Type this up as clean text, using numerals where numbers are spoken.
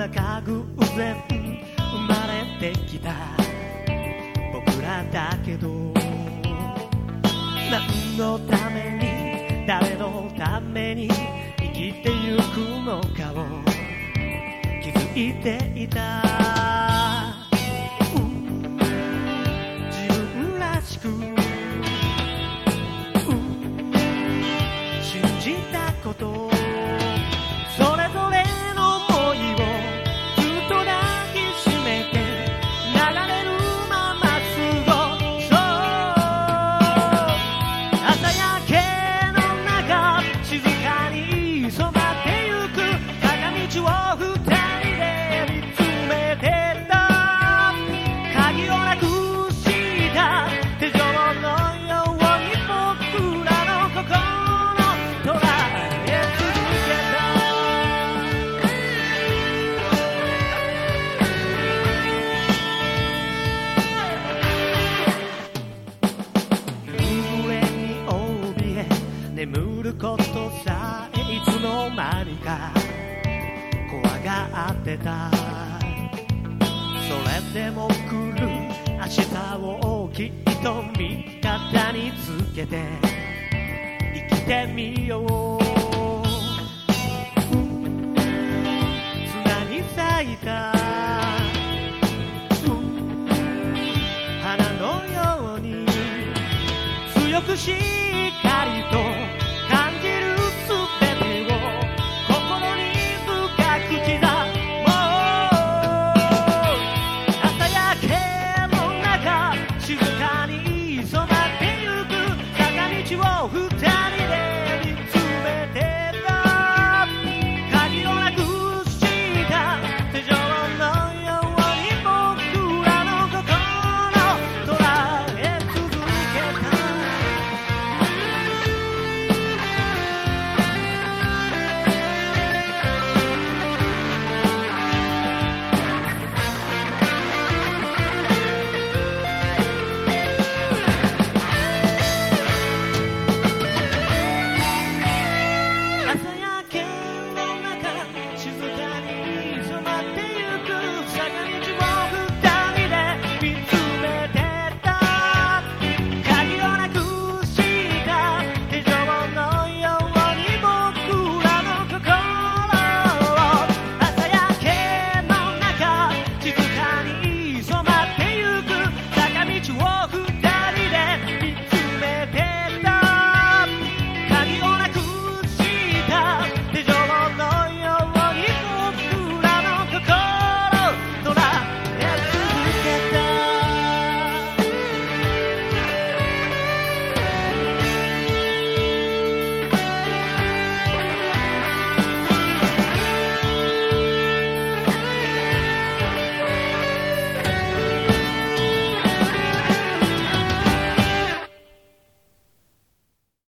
中偶然生まれてきた僕らだけど、何のために誰のために生きてゆくのかを気づいていた。自分らしく信じたこと、それぞれの想いをずっと抱きしめて流れるまま過ごそう。朝焼けの中静かに染まってゆく坂道を二人で見つめてた。鍵をなくした手錠のように僕らの心捉え続けた。夕暮れに怯え眠ることさえいつの間にか怖がってた。それでも来る明日をきっと味方につけて生きてみよう。砂に咲いた花のように強くしっかりと